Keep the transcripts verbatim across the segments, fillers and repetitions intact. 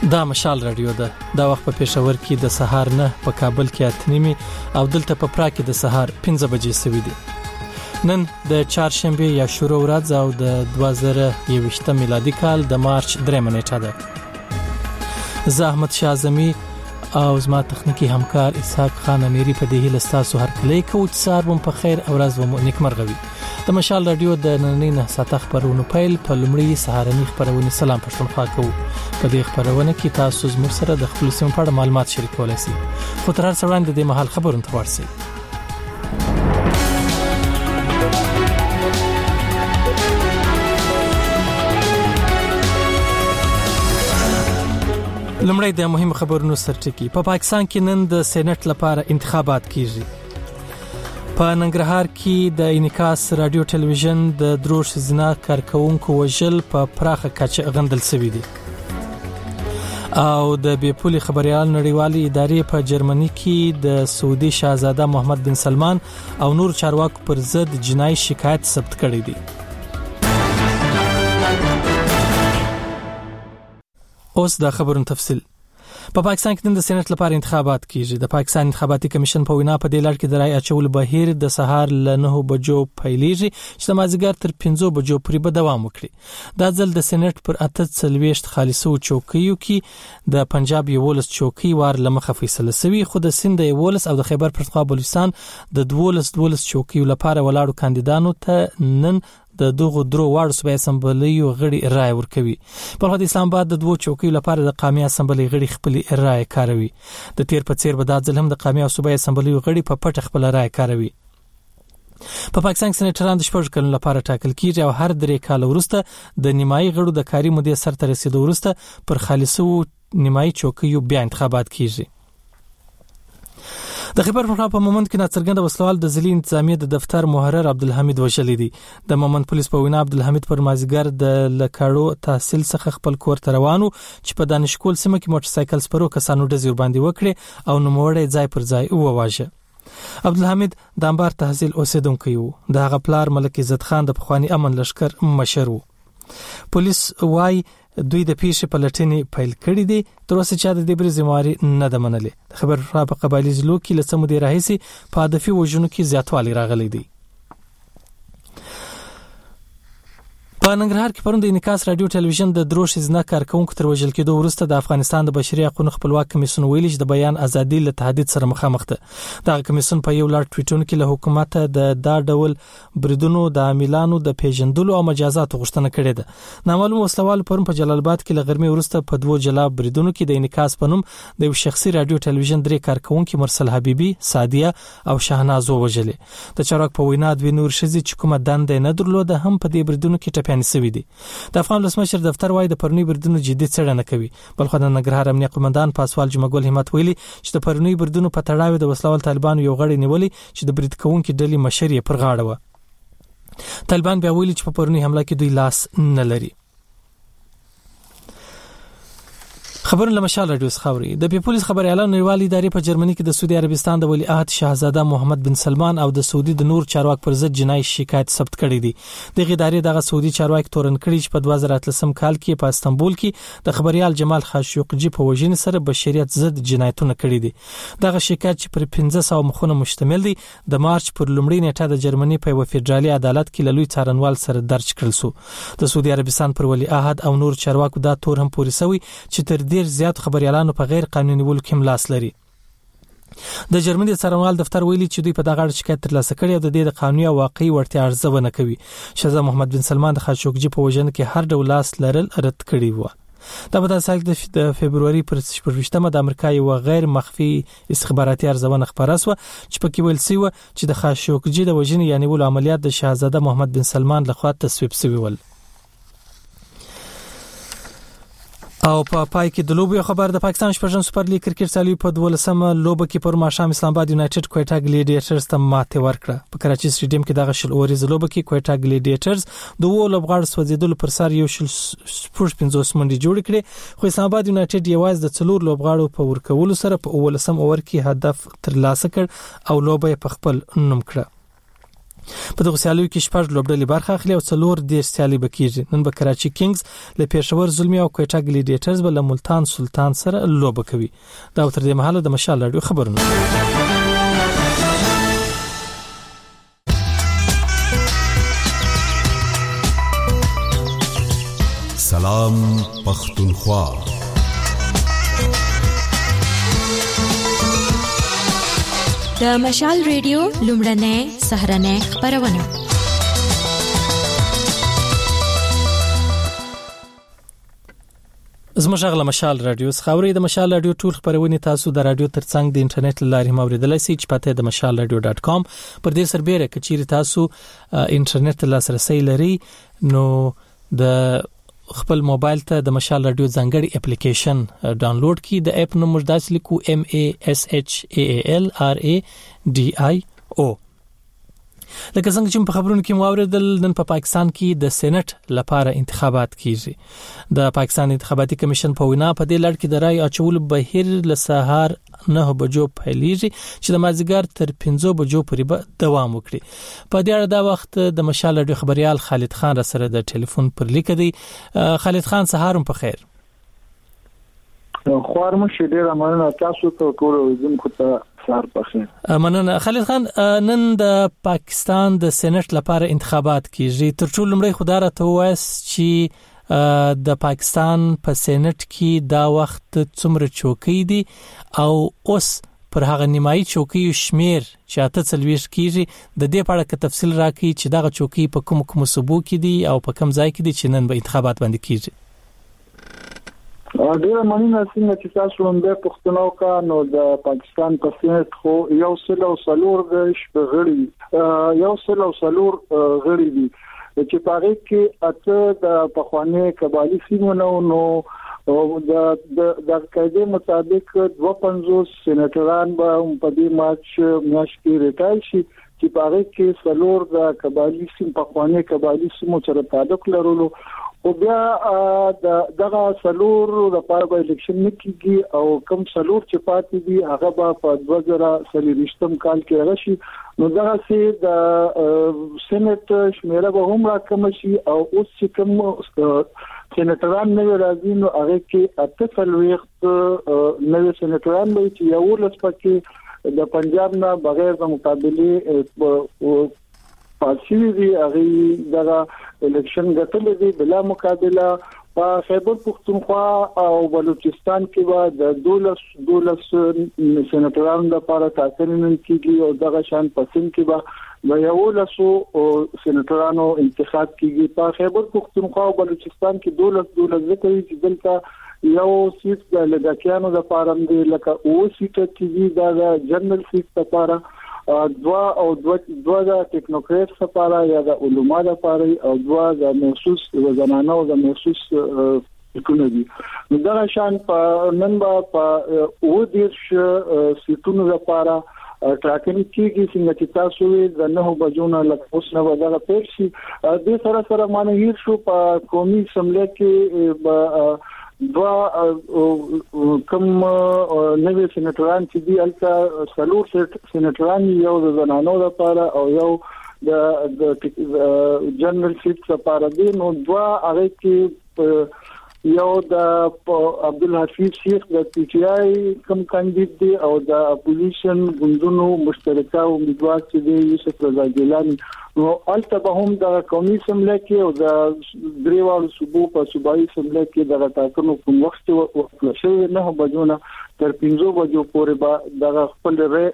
دا مشال رادیو ده. دا وخت په پېښور کې د سهار نه، په کابل کې اته نیمې او دلته په پرا کې د سهار پنځه بجې سوي دي. نن د چهارشنبه یا شروع ورځ او د دوه زره یوویشت میلادي کال د مارچ درېمه نیټه ده. زه احمد شاه اعظمي او زما تخنیکی همکار اسحاق خان امیری په دې هیله ستاسو هر کله کوچ سار بم په خیر او ورځ مو نیکمرغوي. د مشال رادیو د نننۍ نه ساعته خبرونو پیل په لومړی سهارنی خبرونه سلام پښتونخوا کوو. په دې خبرونه کې تاسو زموږ سره د خپل سیمې په اړه معلومات شریکولای شئ. خو تر هر څه وړاندې د محل خبرونه ته ورسئ. لومړی د مهم خبرونو سرټکی. په پاکستان کې نن د سېنات لپاره انتخابات کیږي. په ننګرهار کې د انعکاس رادیو ټلویزیون د دروش زنا کارکونکو وژل په پراخه کچه غندل شوی دی. او د بیپولي خبريال نړیوالې ادارې په جرمني کې د سعودي شاهزاده محمد بن سلمان او نور چارواکو پر ضد جنایي شکایت ثبت کړی دی. اوس د خبرونو تفصیل. په پاکستان کې د سېنات لپاره انتخابات کیږي. د پاکستان انتخاباتي کمیشن په وینا په دې لړ کې د رای اچولو بهیر د سهار له نه بجو پیلېږي چې د مازیګر تر پنځه بجو پورې به دوام وکړي. دا ځل د سېنات پر اته څلوېښت خالصو چوکیو کې د پنجاب یولس چوکۍ وار لمخه فیصله شوی، خو د سند یولس او د خیبر پښتونخوا بلوچستان د دولس دولس چوکیو لپاره ولاړو کاندیدانو ته نن د دغه درو واړو صوبایي اسمبلیو غړي رای ورکوي. په خو د اسلام آباد د دوه چوکیو لپاره د قومي اسمبلی غړي خپل رای کاروي. د تیر په څیر به د ځل هم د قومي او صوبایي اسمبلیو غړي په پټ خپل رای کاروي. په پاکستان کې سېناتران د شپږ کلونو لپاره ټاکل کیږي او هر درې کال وروسته د نیمایي غړو د کاري مودې سر ته رسیدو وروسته پر خالصو نیمایي چوکیو بیا انتخابات کیږي. د خیبر پښتونخوا په مومند کې ناڅرګنده وسلوال د ځلي انتظامیه د دفتر محرر عبدالحمید وشلی دی. د مومند پولیس په وینا عبدالحمید پر مازیګر د لکاړو تحصیل څخه خپل کور ته روانو چې په دانشکول سیمه کې موټر سایکل سپرو کسانو ډزې ورباندې وکړي او نوموړی ځای پر ځای وواژه. عبدالحمید د انبار تحصیل اوسیدونکی و. د هغه پلار ملک عزت خان د پخوانی امن لشکر مشر و. پولیس وايي دوی د پیښې په لټنې پیل کړې دي. تر اوسه چا د دې بری ذمہواری نه ده منلې. خبر را په قبایلی ضلعو کې لڅ مودې راهیسي په هدفي وژنو کې زیاتوالی راغلی دی. په ننګرهار کې پروند د انعکاس رادیو ټلویزیون د دروش زنا کارکونکو تر وژل کېدو وروسته د افغانستان د بشري حقوقو خپلواک کمیسیون ویلي چې د بیان ازادي له تهدید سره مخامخ ده. دا کمیسیون په یو لړ ټویټونو کې له حکومت د دا ډول بریدونو د عاملانو د پیژندلو او مجازات غوښتنه کړې ده. نامعلوم وسلوال پرون په جلال آباد کې له غرمې وروسته په دوه جلا بریدونو کې د انعکاس پنوم د یو شخصي رادیو ټلویزیون درې کارکونکو مرسل حبیبي، سادیه او شاهناز وژلې. د چارواک په وینا دوی نور شذې چې کومه دنده نه درلوده هم په دې بریدونو کې ټپیان سوي دي. د افغان ولسمشر دفتر وايي د پرونی بریدونو جدي څېړنه کوي. بلخو د ننګرهار امنیه قومندان پاسوال جمعګل همت ویلي چې د پرونی بریدونو په تړاو د وسلوال طالبانو یو غړي نیولي چې د برید کوونکو ډلې مشر یې پر غاړه و. طالبان بیا ویلي چې په پرونی حمله کې دوی لاس نه لري. خبرونه له مشال رادیو خاوري. د پیپلز خبريالانو نړیوالې ادارې په جرمني کې د سعودي عربستان د ولیعهد شاهزاده محمد بن سلمان او د سعودي د نور چارواک پر ضد جنایي شکایت ثبت کړی دی. دغه ادارې دغه سعودي چارواک تورن کړی چې په دوه زره اتلسم کال کې په استنبول کې د خبريال جمال خاشقجي په وژنې سره بشریت ضد جنایتونه کړی دي. دغه شکایت چې پر پنځه سوه مخونه مشتمل دی د مارچ پر لومړۍ نیټه د جرمني په یو فدرالي عدالت کې لوی څارنوال سره درج کړل شو. د سعودي عربستان پر ولیعهد او نور چارواکو دا تور هم پوري سوی چې تر ډیر زیات خبريالانو په غیر قانوني ولو کې ملاس لري. د جرمني څارنوال دفتر ویلي چې دوی په دغه اړه شکایت ترلاسه کړی او د دې د قانوني او واقعي وړتیا ارزونه کوي. شاهزاده محمد بن سلمان د خاشقجي په وژنه کې هر ډول لاس لرل رد کړی و. دا په داسې حال کې د فبرवरी پر شپږمه د امریکا یو غیر مخفي استخباراتي ارزونه خبره شوه چې پکې ویل شوی چې د خاشقجي د وژنې یعنی ول عملیات د شاهزاده محمد بن سلمان لخوا تصویب شوی ول. او په پا پای کې د لوبو خبر د پاکستان شپږم سپر لیګ کرکټ سالي په دولسمه لوبه کې پر ماښام اسلام آباد یونایټډ کوټا ګلیډیټرز ته ماته ورکړه. په کراچي سټیډیم کې دغه شل اوريز لوبه کې کوټا ګلیډیټرز دوه لوبغاړو سوځیدل پر سر یو شل سپورټ پنځوس منډي جوړ کړي، خو اسلام آباد یونایټډ یوازې د څلور لوبغاړو په ورکولو سره په اولسم اور کې هدف ترلاسه کړ او لوبه په خپل نوم کړه. په دغه سیالیو کې شپږ لوبډلې برخه اخلي او څلور دیرش سیالي بکیږي. نن به کراچي کینګز له پېښور زلمي او کوټا ګلیډیټرز به له ملتان سلطان سره لوبه کوي. دا تر دې مهاله د مشال رادیو خبرونه. سلام پختونخوا. د مشال ریډیو لومړنۍ سهرنۍ خبرونه. زموږ غلا مشال رادیو خبري د مشال رادیو ټول خبرونه تاسو د رادیو ترڅنګ د انټرنیټ لارې موریدلای شئ چې پته د مشال رادیو ډاټ کام پر دې سربېره کچېری تاسو انټرنیټ لاسرسي لري نو د خپل موبایل ته د مشال رادیو ځانګړي اپلیکیشن ډاونلوډ کړئ. د اپ نوم مرداس لیکو M A S H A A L R A D I O. لکه څنګه چې په خبرونو کې موریدل نن په پا پاکستان کې د سېنات لپاره انتخابات کیږي. د پاکستان انتخاباتي کمیشن په وینا په دې لړ کې د رای اچول بهیر له سهار نه بجو پیلېږي چې د مازیګر تر پنځه بجو پورې به دوام وکړي. په دې اړه دا وخت د مشال رادیو خبريال خالد خان را سره د ټلیفون پر لیک دی. خالد خان سهارم په خیر. خوار مشه ډیر مننه تاسو ته ټول زموږ ته سهار په خیر. مننه خالد خان. نن د پاکستان د سېنات لپاره انتخابات کیږي. تر ټولو لومړی خدای را ته وایي چې د پاکستان په سېنات کې دا وخت څومره چوکۍ دي او اوس پر هغه نیمایي چوکۍ شمیر چې اته څلويش کیږي د دې په اړه کې تفصیل راکړي چې دا چوکۍ په کوم کوم صوبو کې دي او په کوم ځای کې دي چې نن به انتخابات باندې کیږي. ډیر مننه څنګه چې تاسو هم د پښتنو کا نو د پاکستان په سېنات خو یو سل او سلور غړي یو سل او سلور غړي دي چې په هغه کې اته د پخوانی قبایلی سیمونو نو د د قاعده مطابق دوه پنځوس سېناتران به په دې مارچ میاشت کې ریټایل شي چې په هغه کې سلور د قبایلی سیم پخوانی قبایلی سیمو سره تعلق لرلو او بیا د دغه سلور لپاره به الیکشن نکېږي او کوم سلور چې پاتې دي هغه به په دوه زره څلوېښتم کال کې راشي. نو دا چې د سېنات شمیره به هم راکم شي او اوس چې کوم سېناتران نه راځي نو هغه کې اته څلوېښت نوې سېناتران به چې یو لس پکې د پنجاب نه بغیر د مقابله پاتې دي. هغه دغه الیکشن غټل دي بلا مقابله. په خیبر پختونخوا او بلوچستان کې به د دولس دولس سېناترانو لپاره ټاکنې نن کېږي او دغه شان په سند کې به د یو لسو سېناترانو انتخاب کېږي. په خیبر پختونخوا او بلوچستان کې دولس دولس ذکر چې دلته یو سیټ د لږکیانو لپاره دی لکه او سیټ چې دا جنرال سیټ لپاره دوا او دوا دوا د ټیکنوکریټ لپاره یا د علوما لپاره او دوا د محسوس وزنانه او د محسوس اکونومي. نو دا شان په نن با په او دیش سیټونو لپاره ټاکنې کېږي چې چې تاسو د نه بجونه لکه اوس نه ودا پیل شي. د سره سره معنی هیر شو په قومي سملې کې دوا کوم نوې سېناتران چې دی الکا سلور سېناتران یو د زنانو لپاره او یو د جنرال سیټ لپاره دی. نو دوا هغه کې یو د عبدالحفیظ شیخ د پی ټی آی کوم کاندید دی او د اپوزیشن ګوندونو مشترکه امیدوار چې دی یوسف رضا ګیلانی. نو البته به هم د قومي سملې کې او د دریوالو صوبو په صوبایي سملې کې د ټاکنو کوم وخت وکړل شوی نه بجونه تر پنځه بجو پورې به د خپل رای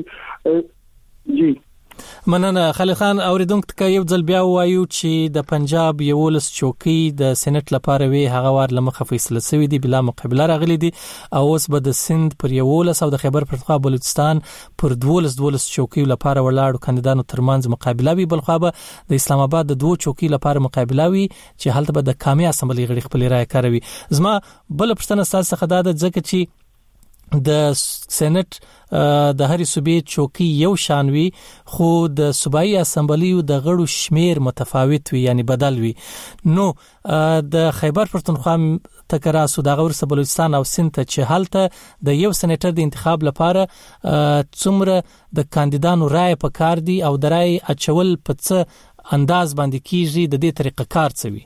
اچي. جی مننه خالد خان. اوریدونکو ته یو ځل بیا وایو چې د پنجاب یولس چوکۍ د سېنات لپاره وی هغه وار لمخه فیصله شوې دي بلا مقابله راغلي دي او اوس به د سند پر یولس او د خیبر پختونخوا بلوچستان پر دولس دولس چوکۍ لپاره ولاړو کاندیدانو ترمنځ مقابله وي. بل خو به د اسلام آباد د دوه چوکۍ لپاره مقابله وي چې هلته به د کامي اسمبلی غړي خپل رائے کوي. زما بل پښتنه تاسو څخه دا د ځکه چې د سېنات د هرې صوبې چوکۍ یو شان وي خو د صوبایي اسمبلی د غړو شمیر متفاوت وي یعنی بدل وي. نو د خیبر پختونخوا ټکر اسو د غور بلوچستان او سند ته چې هلته د یو سېنیټر د انتخاب لپاره څومره د کاندیدانو رائے په کار دي او د رائے اچول په څه انداز باندې کیږي د دې طریقه کار څوي.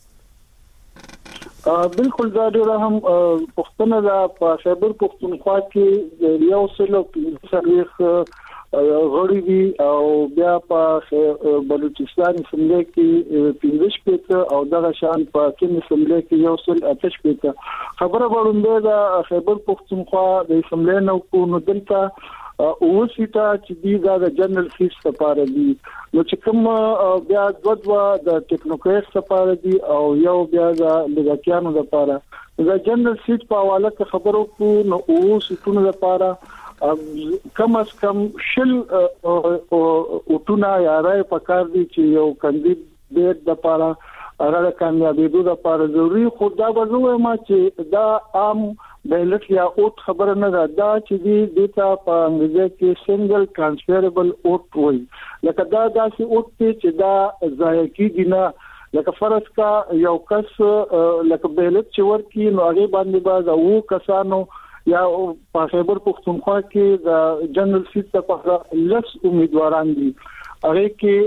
بالکل دا ډیره هم پښتنه دا په خیبر پښتونخوا کې یو سلو سرویخ غړي دي او بیا په بلوچستان سیمه کې پنځه شپږ او دغه شان په کینې سیمه کې یو سل اته شپږ خبره وړاندې دا خیبر پښتونخوا د سیمه نو کو نو دلته او سیټا چې دی دا د جنرال سیټ لپاره دی نو چې کوم بیا دوه د ټیکنوکریټ لپاره دی او یو بیا د لګاتیانو لپاره د جنرال سیټ په حواله کې خبرو کو نو او سیټونو لپاره کم از کم شل اوټونه یا راي پکار دي چې یو کاندیدټ د لپاره راځي کامیابیدو د لپاره ضروري خو دا به ما چې دا عام بیلټ یا اوټ خبره نه ده دا چې دی دیتا په انګریزي کې سنگل ټرانسفربل اوټ وایي لکه دا داسې اوټ چې دا ضایع کیږي نه لکه فرض کا یو کس لکه بیلټ چې ورکی نو هغه باندې باز او کسانو یا په خیبر پښتونخوا کې د جنرال سیټ لپاره لس امیدواران دي هغه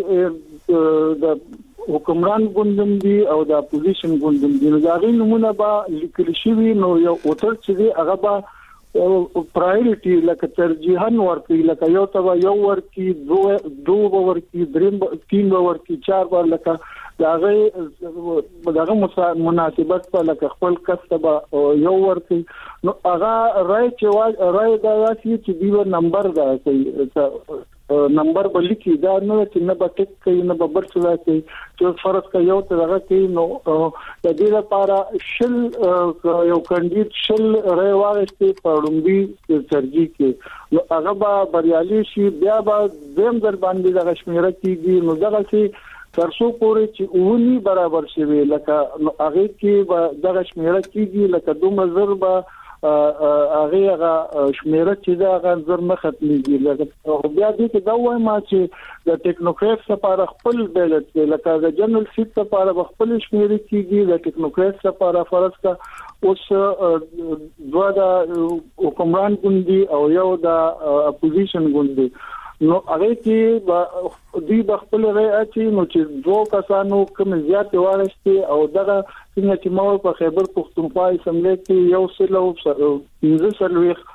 کې د حکمران ګوندم دي او د اپوزیشن ګوندم دي نو دا غي نمونه به لیکل شوی نو یو اوتر چې دی هغه به پرایورټي لکه ترجیحاً ورکړي لکه یو تبا یو ورکی دوه دوه ورکی دریم تین ورکی چار بار لکه دا غي دغه مناسبت په لکه خپل کسبه یو ورکی نو هغه راي چې راي دا چې دیو نمبر دا کوي نمبر بلی کی دا نه چې نه بټک کوي نه ببر څه کوي چې فرض کوي یو ترغه کوي نو د دې لپاره شل یو کاندید شل ریواغستي پړومبي ترجیح کې نو هغه به بریالي شي بیا به زم در باندې د کشمیره کېږي نو دغه چې ترڅو پورې چې اونی برابر شي لکه هغه کې به د کشمیره کېږي لکه دوه مزر به هغه هغه شمیره چې دا غنځر نه ختميږي لکه بیا دې کې دا وایم چې د ټیکنوکریټ لپاره خپل بیلټ لکه د جنرال سیټ لپاره خپل شمیره کیږي د ټیکنوکریټ لپاره فرض کا اوس دوه د حکمران ګوندي او یو د اپوزیشن ګوندي نو هغه کې دوی خپل رائے اچي نو چې دوه کسانو کوم زیات وارسته او دغه څنګه چې مو په خیبر پښتونخوا سیمه کې یو سلو پنځه سلويخ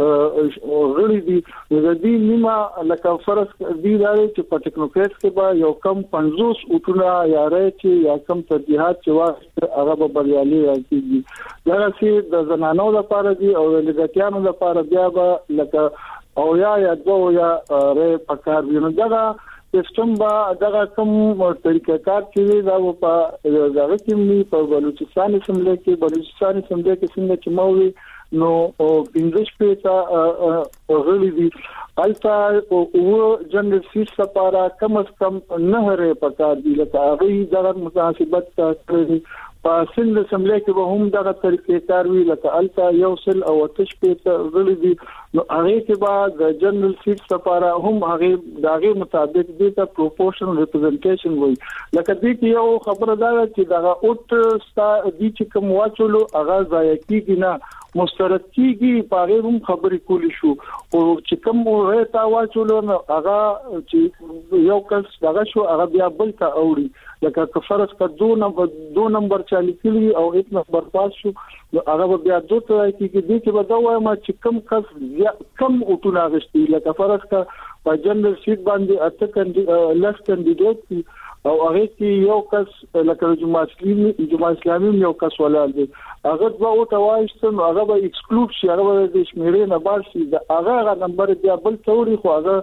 غړي دي د دې نیمه لکه فرض دی لري چې په ټیکنوکریټ کې به یو کم پنځوس اوټونه یا رائے چې یا کم ترجیحات چې واسطه هغه به بریالي راځي دا چې د زنانو لپاره دي او د لګاتیانو لپاره بیا به لکه او یا یا دوه یا رې پکار وینو دا سیستم با دغه کوم طریقې کار کوي دا په دغه کې په بلوچستان سیمه کې بلوچستان سیمه کې څنګه چې مووي نو پنځه شپږ غړي دي البته او جنرال سیټ لپاره کم از کم نه رې پکار دي لکه هغه دغه مناسبت کوي په سند سیمه کې به هم دغه طریقې کار وی لکه البته یو سل او تش په غړي دي نو هغه کې بعد د جنرال سیټ لپاره هم هغه دغه مطابق دي ته پروپورشنل ریپرزنټیشن وایي لکه دې کې یو خبره ده چې دغه اوټ ستا دي چې کوم واچولو هغه ځای کېږي نه مسترد کېږي په هغه هم خبرې کولی شو او چې کوم ورته واچولو نو هغه چې یو کس دغه شو هغه بیا بل ته اوړي لکه فرض کا دو نمبر دو نمبر چالي کړي او یک نمبر پاس شو هغه بیا دوه ته کېږي دې چې بدوي ما چې کم کس کم اوټونه غشتي لکه فرض کا په جنرال سیټ باندې اته کاندید لس کاندیدټ او هغه کې یو کس لکه جماعت اسلامي جماعت اسلامي یو کس ولال دي هغه دوه او توایستن هغه به ایکسکلود شي هغه د شمیرې نه بار شي هغه نمبر بیا بل توري خو هغه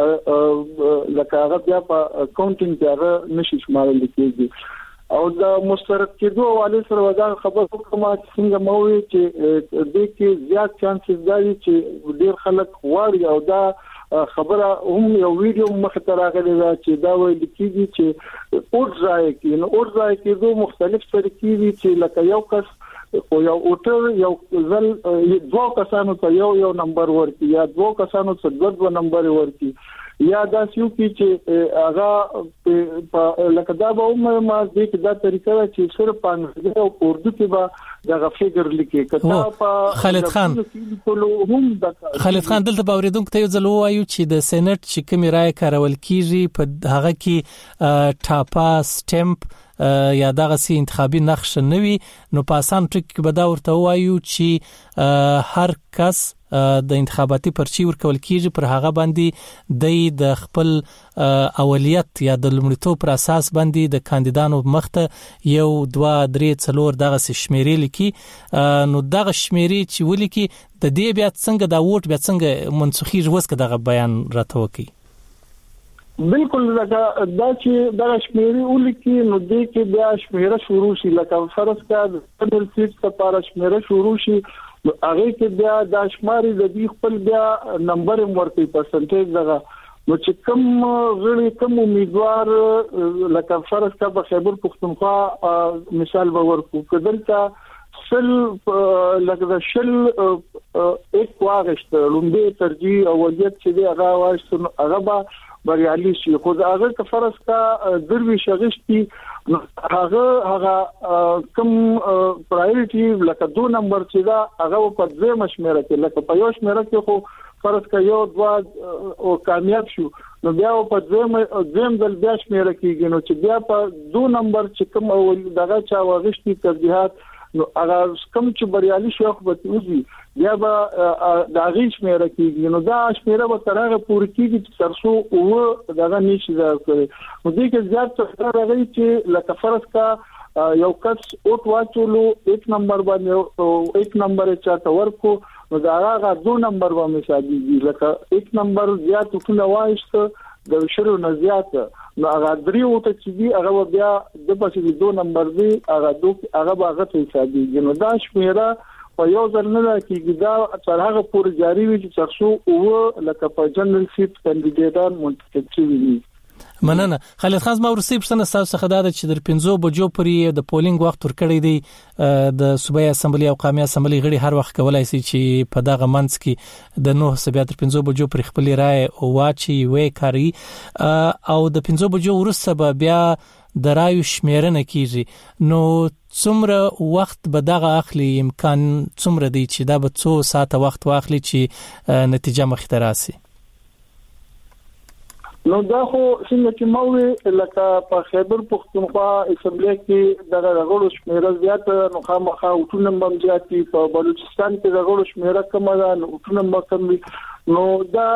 لکه هغه بیا په کاونټینګ کې هغه نشي شمارل کېږي او د مسترد کېدو حواله سره ودا خبر کوم څنګه مووي چې د کې زیات چانسز دي چې ډیر خلک غواړي او دا خبره هم یو ویډیو مخته راغلی دا چې دا وایي کېږي چې اوټ ځای کې نو اوټ ځای کې دوه مختلف طریقې دي چې لکه یو کس او یو اوټر یو ځل دوه کسانو ته یو یو نمبر ورکړي یا دوه کسانو ته دوه دوه نمبر ورکړي یا دا سیو کې چې هغه لکه دا به عمر ما دې کې دا طریقه چې صرف پانګه او اردو کې به دا فکر لیکي کته په خالد خان خالد خان دلته باوریدونکو ته یو ځل وایو چې د سېنات چې کوم رائے کارول کیږي په هغه کې ټاپا سټمپ یا دغه سي انتخابي نقش نه وي نو په اسان ټک به دا ورته وایو چې هر کس د انتخاباتي پرچی ورکول کیږي پر هغه باندې د خپل اولیت یا د لومړیتوب پر اساس باندې د کاندیدانو مخته یو دوه درې څلور دغه شمیرې لیکي نو دغه شمیرې چې ولیکي د دې بیا څنګه دا ووټ بیا څنګه منسوخي وسکه دغه بیان راته وکي بالکل لکه دا چې دا شمیرې ولیکي نو دې کې بیا شمیره شروع شي لکه فرض کړه د سیټ لپاره شمیره شروع شي هغه کې بیا د شماري د دې خپل بیا نمبر ورته پرسنټیج دغه نو چې کوم غړي کوم امیدوار لکه فرض کړه په خیبر پختونخوا مثال به ورکو کدلته شل لکه شل ایک واغشت لومبه ترجیح اولیت چې دی هغه واغشت هغه به بریالي شي خو دا هغه که فرض کا دروي شغشتي هغه هغه کوم پرایورټي لکه دو نمبر چې دا هغه په ځای مشمره کې لکه په یو شمیره کې خو فرض کا یو دوا او کامیاب شو نو بیا په ځای ځم دل بیا شمیره کېږي نو چې بیا په دو نمبر چې کوم اول دغه چا واغشتي ترجیحات نو هغه کوم چې بریالي شو خو به وځي بیا به د غیش مېره کېږي نو دا شمیره به ترغه پوره کېږي چې ترڅو او دغه نشي دا کوي نو دې کې زیات څه راغلي چې لکه فرض کا یو کس اوټ واچولو یک نمبر باندې او یک نمبر چاته ورکو نو دا هغه دو نمبر باندې شادي لکه یک نمبر زیات ټول وایشت د شروع نه زیات نو هغه دریو ته چې دی هغه بیا د پاسې دو نمبر دی هغه دو هغه هغه ته شادي نو دا شمیره په یو ځل نه کېږي دا تر هغه پورې جاری وي چې ترڅو او لکه په جنرال سیټ کاندیدټان منتخب شي. مننه. خالد خان ما ورسې پښتنه تاسو څخه دا چې در پنځو بجو پورې د پولینګ وخت ورکړی دی د صوبایي اسمبلی او قومي اسمبلی غړي هر وخت کولای شي چې په دغه منځ کې د نوه سبیا تر پنځو بجو پورې خپل رائے واچي وې کاری او د پنځو بجو وروسته بیا د رایو شمیرنه کیږي نو څومره وخت به دغه اخلي امکان څومره دی چې دا به څو ساعته وخت واخلي چې نتیجه مخ ته راسي نو دا خو څنګه چې موږ لکه په خیبر پختونخوا اسمبلی کې دغه غړو شمیره زیاته نو خامخا وټونه هم زیاتی په بلوچستان کې دغه غړو شمیره کم ده نو وټونه هم کم دي نو دا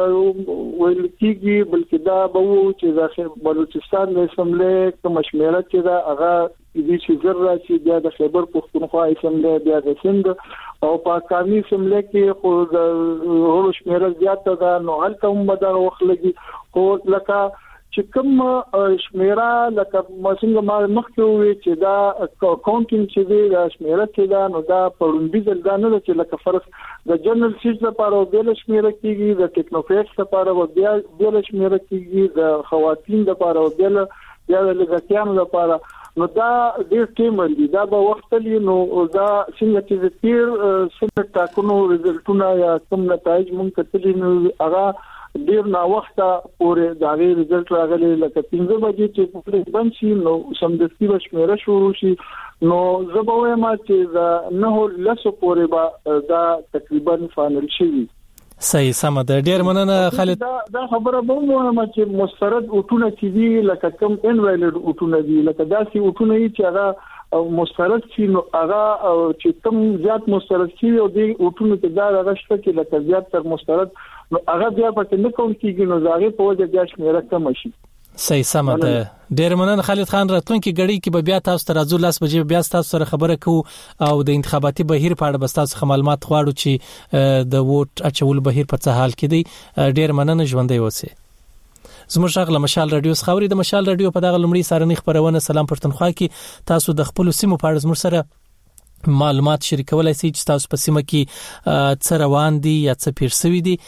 ویل کېږي بلکې دا به وو چې د بلوچستان د اسمبلی کوم شمیره چې دا هغه دې چې زر راشي بیا د خیبر پختونخوا اسمبلی بیا د سند او په قومي اسمبلی کې خو د غړو شمیره زیاته ده نو هلته هم دا وخت لګي خو لکه چې کوم شمیره لکه څنګه ما مخکې وی چې دا کاونټینګ چې دی د شمیره کې دا نو دا پروندې ځل دا نه چې لکه فرض د جنرال سیټ لپاره د شمیره کېږي د ټیکنوکریټس لپاره بیا د شمیره کېږي د خواتین لپاره بیا بیا د لګتیانو لپاره نو دا ډېر ټیم دی دا به وخت لري نو دا څنګه چې تیر څنګه تاکونو ریزلټونه یا کوم نتایج مونږ کتلی نو هغه ډیر نا وخته پورې دا غي ریزلټ راغلی لکه پنځه بجې چې په بند شي نو سمدستي بشمیره شروع شي نو زبوي ما چې دا نه لسو پورې با دا تقریبا فائنل شي. صحیح سم ده. ډیر مننه خالد. دا دا خبره به مو چې مسترد اوټونه چې دی لکه کم انوالید اوټونه دی لکه داسي اوټونه چې هغه مسترد شي نو هغه چې کم زیات مسترد شي او دی اوټونه کې دا راغشته چې لکه زیات تر مسترد نو هغه بیا پکې نه کوم کېږي نو زاغه په وجه بیا شمیره کم شي. صحیح سم ده. ډیر مننه خالد خان. راتلونکي غړي کې به بیا تاسو ته راځو لاس بجې بیا تاسو سره خبره کوو او د انتخاباتي بهیر په اړه به تاسو معلومات غواړو چې د ووټ اچول بهیر په څه حال کې دی. ډیر مننه ژوندۍ اوسئ. زموږ شغله مشال رادیو خبري د مشال رادیو په دغه لمړي سارنې خبرونه سلام پښتونخوا کې تاسو د خپل سیمو په اړه زموږ سره معلومات شریکولای شئ چې تاسو په سیمه کې څه روان دي یا څه پیر شوی دي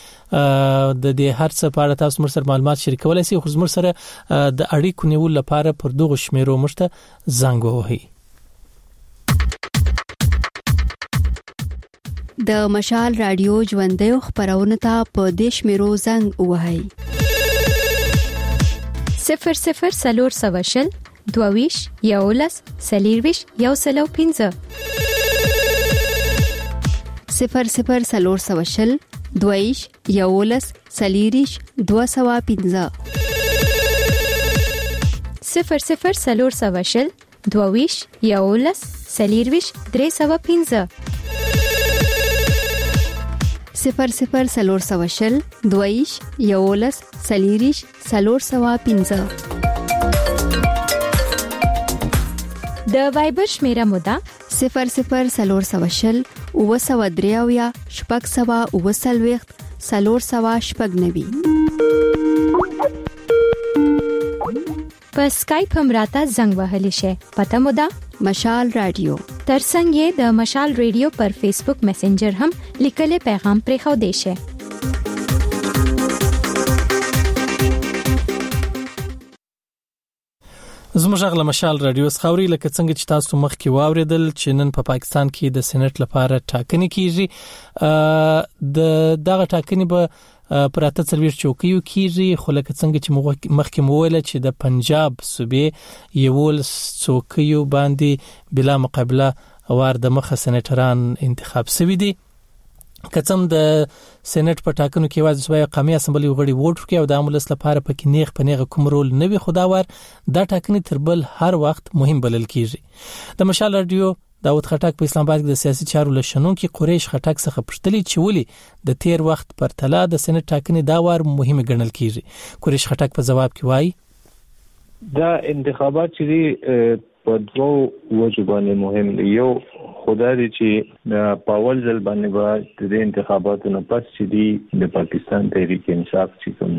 د دې هر څه په اړه تاسو موږ سره معلومات شریکولای شئ خو موږ سره د اړیکو نیول لپاره پر دغه شمیرو موږ ته زنګ ووهئ. د مشال رادیو ژوندۍ خبرونه ته په دې شمیرو زنګ ووهئ صفر صفر سلور سوشل دویش یولس سلیرویش یو سلو پینزه صفر صفر سلور سوشل دویش یولس سلیریش دو سوا پینزه صفر صفر سلور سوشل دویش یولس سلیرویش درې سوا پینزه صفر صفر سلور سوشل دویش یولس سلیریش سلور سوا پینزه د وایبر شمیره مودا صفر صفر سلور سوشل او سوا دریاویا شپږ سوا او سلويخت سلور سوا شپږ نوي په سکایپ هم راته زنګ وهلی شي پته مودا مشال رادیو ترڅنګ یې د مشال رادیو پر فیسبوک میسنجر هم لیکل پیغام پرې خو دی شي زموږ غل مشال رادیو خاوري لکه څنګه چې تاسو مخکې واوریدل چې نن په پا پاکستان کې د سېنات لپاره ټاکنې کیږي د دغه ټاکنې به پراته څلوير چوکیو کیږي خو لکه څنګه چې مخکې مویل چې د پنجاب صوبې یول چوکیو باندې بلا مقابله وار د مخه سېناتران انتخاب شوی دي کڅم د سېنات په ټاکنو کې واځي سوی قومي اسمبلی وغړي ووټ ورکړي او د عملس لپاره پکې نیغ پنیغ کوم رول نه وي خداوار دا ټاکنې تربل هر وخت مهم بلل کیږي د مشال رادیو داود خټک په اسلام آباد کې د سیاسي چارو لشنون کې قریش خټک څخه پښتلي چې ولي د تیر وخت پر تلا د سېنات ټاکنې دا وار مهمه ګڼل کیږي قریش خټک په جواب کې وایي دا انتخابات چې په دوه وجو باندې مهم دي یو خدای چې د پاول ځل باندې با د انتخاباتو نه پس چې دی د پاکستان تحریک انصاف چې کوم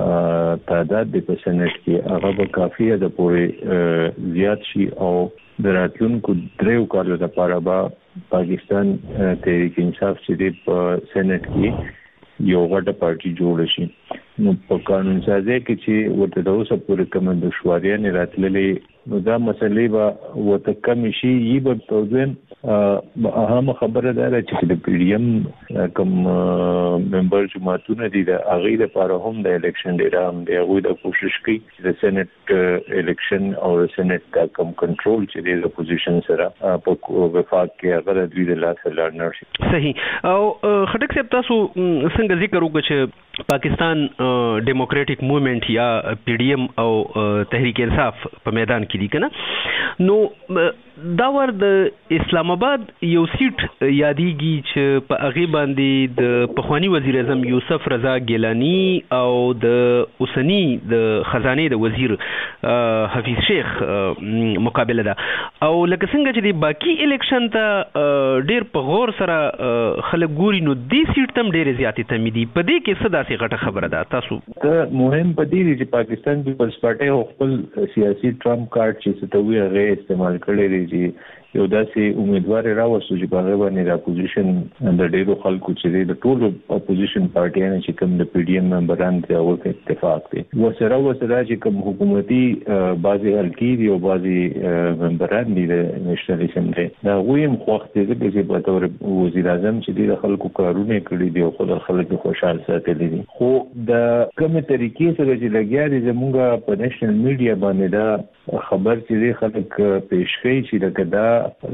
تعداد د پرسنټ کې هغه به کافي ده پورې زیات شي او د راتلونکو دریو کالو لپاره به پاکستان تحریک انصاف چې دی په سېنات کې یو غټه پارټي جوړ شي نو په قانون سازي کې چې ورته د اوسه پورې کوم د شواریان راتللې نو دا مسلې به وته کم شي یی به توځن اهم خبره ده چې د پی ډی ایم کوم ممبر جماعتونه دي د اغې لپاره هم د الیکشن ډیره هم دی هغه د کوشش کوي چې د سېنات الیکشن او سېنات کا کوم کنټرول چې د اپوزیشن سره په وفاق کې هغه د دوی د لاس لارنر شي صحیح او خټک صاحب تاسو څنګه ذکر وکړ چې پاکستان ډیموکراټک موومېنټ یا پی ډی ایم او تحریک انصاف په میدان کې دي کنه نو دا ور د اسلام آباد یو سیټ یادېږي چې په هغه باندې د پخوانی وزیر اعظم یوسف رضا ګیلانی او د اوسنی د خزانه د وزیر حفیظ شیخ مقابله ده او لکه څنګه چې د باقی الیکشن ته ډیر په غور سره خلک ګوري نو د سیټ تم ډیر زیاتې تمیدي په دې کې څه داسې غټه خبره ده تاسو ته مهم پدې چې پاکستان پیپلز پارټي خپل سیاسي ټرمپ کارت چې ستوي هغه استعمال کړی دی یو داسې امیدوار راوستو چې په هغه باندې د اپوزیشن د ډیرو خلکو چې د ټولو اپوزیشن پارټیانو چې کوم د پی ډی ایم ممبران ته او اتفاق دي وسره وسره چې کوم حکومتي بعضي حلقې دي او بعضي ممبران دي د نېشنل اسمبلی دا ویم خوښ دي چې په تور وزیر اعظم چې د خلکو کارونه کړی دي او خپل خلک خوشاله ساتلي دي خو د کومه طریقې سره چې لګیا دي زموږ په نېشنل میډیا باندې دا خبر چې خلک پیش کوي چې دا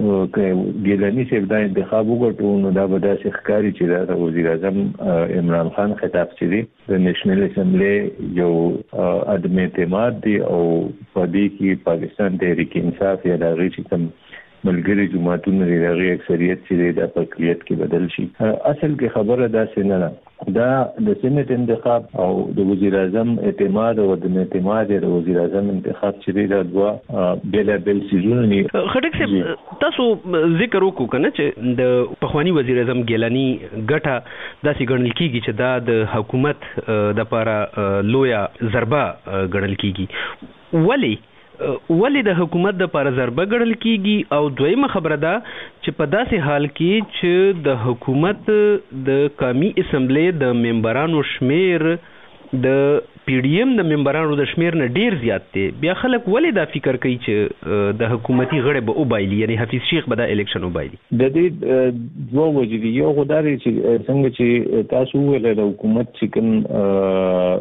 ګیلانی چې دا انتخاب وګټو نو دا به داسې ښکاري چې دا وزیر اعظم عمران خان خطاب چې دی د نېشنل اسمبلی یو عدم اعتماد دی او په دې کې پاکستان تحریک انصاف یا د هغې چې کوم ملګري جماعتونه لري هغه اکثریت چې د اقلیت کې بدل شي اصل کې خبره داسې نه ده دا د سېنات انتخاب او د وزیر اعظم اعتماد او د اعتماد د وزیر اعظم انتخاب چې دا دوا بل بل سيزونه نه خټک صاحب تاسو ذکر وکړو کنه چې د پخوانی وزیر اعظم ګیلانی ګټه داسې ګڼل کیږي چې دا د حکومت د لپاره لویا ضربه ګڼل کیږي ولی ولې د حکومت د لپاره ضربه ګڼل کیږي او دویمه خبره ده چې په داسې حال کې چې د حکومت د قومي اسمبلی د ممبرانو شمیر د پی ډی ایم د ممبرانو د شمیر نه ډیر زیات دی بیا خلک ولې دا فکر کوي چې د حکومتي غړي به وبایلي یعنی حفیظ شیخ به د الیکشن وبایلي د دې دوه وجې دي یو خدای چې څنګه چې تاسو ویل د حکومت چې کوم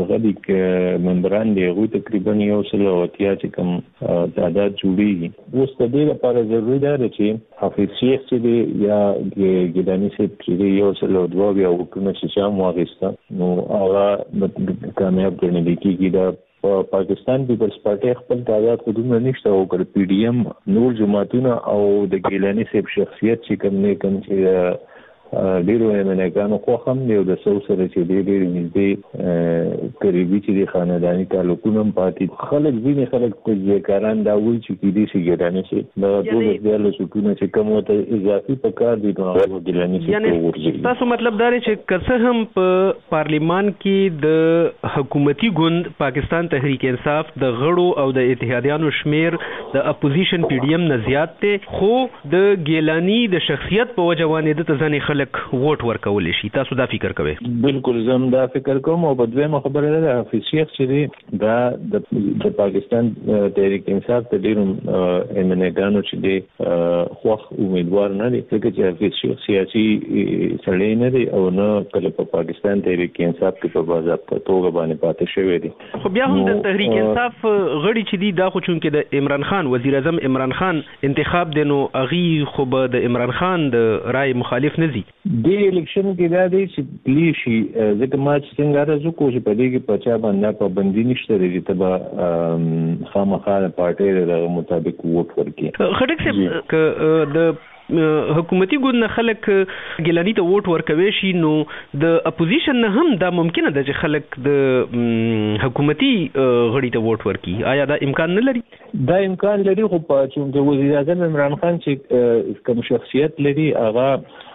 هغه د ممبران دی غو تقریبا یو سل او اتیا چې کوم تعداد جوړیږي. اوس د دې لپاره ضروري ده چې حافظ شیخ چې یا ګیلانی چې یو سل او دوه بیا وکړي چې شام واغسته نو هغه کامیاب ګڼل کېږي. دا په پاکستان پیپلز پارټي خپل تعداد خودونه نشته او کړ پی ډی ایم نور جماعتونه او د ګیلانی سیب شخصیت چې کوم نه کوم چې ډیرو امنیګانو خو هم دی د سو سره چې ډیر نږدې قریبي چې د خاندانی تعلقونه پاتې خلک ځینې خلک تجزیه‌کاران دا وایي چې کې دي چې ګیلانی سي د دوه ډول سکونه چې کوم ته اضافي پکار دي نو هغه ګیلانی سي ورځي. تاسو مطلب دا دی چې کڅه هم په پارلیمان کې د حکومتي ګوند پاکستان تحریک انصاف د غړو او د اتحادیانو شمیر د اپوزیشن پی ډی ایم نه زیات دی خو د ګیلانی د شخصیت په وجه باندې د ځنې خلک ووټ ورکول شي. تاسو دا فکر کوئ؟ بالکل زم دا فکر کوم او په دویمه خبره ده حافظ شیخ چې دا د پاکستان تحریک انصاف ته ډیرو امنیګانو چې دی خوخ امیدوار نه دي ځکه چې حافظ شیخ سیاسي سړی نه دی او نه کله په پاکستان تحریک انصاف کې په باضابطه توګه باندې پاتې شوی دی. خو بیا هم د تحریک انصاف غړي چې دی دا خو چونکې د عمران خان وزیر اعظم عمران خان انتخاب دی نو اغي خو به د عمران خان د رائے مخالف نه دي. د الیکشن کې دا دی چې پلی شي ځکه ما چې څنګه راځو کو چې په دې کې پچا باندې پابندي نشته لري ته به خامخا پارټي د مطابق ووټ ورکړي. خټک صاحب ک د حکومتي ګوند نه خلک ګیلانی ته ووټ ورکوي شي نو د اپوزیشن نه هم دا ممکنه ده چې خلک د حکومتي غړي ته ووټ ورکړي. آیا دا امکان نه لري؟ دا امکان لري خو په چې وزیر اعظم عمران خان چې کوم شخصیت لري هغه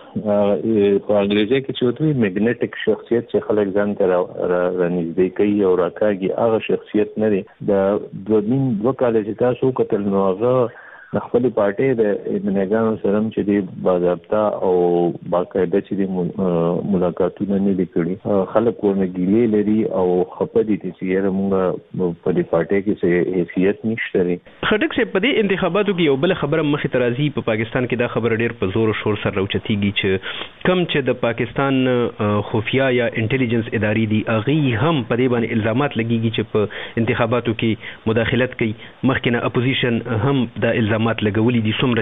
په انګلیزي کې چې وایي میګنیټک شخصیت چې خلک ځان ته رانږدې کوي او راکاږي هغه شخصیت نه دی. د دوه نیم دوه کال چې تاسو کتل نو هغه د خپل پارټي د امنیګانو سره چې دی باضابطه او باقاعده چې دی ملاقاتونه نه لیکړي خلک ورنه ګیلې لري او خپه دي چې یې موږ په دې پارټي کې څه حیثیت نشته لري. خټک صاحب په دې انتخاباتو کې یو بل خبره مخې ته راځي په پاکستان کې دا خبره ډېر په زور او شور سره راوچتيږي چې کم چې د پاکستان خفیا یا انټيليجنس ادارې دي اغي هم په دې باندې الزامات لګيږي چې په انتخاباتو کې مداخلت کوي. مخکنه اپوزیشن هم د الزامات لګولې دي څومره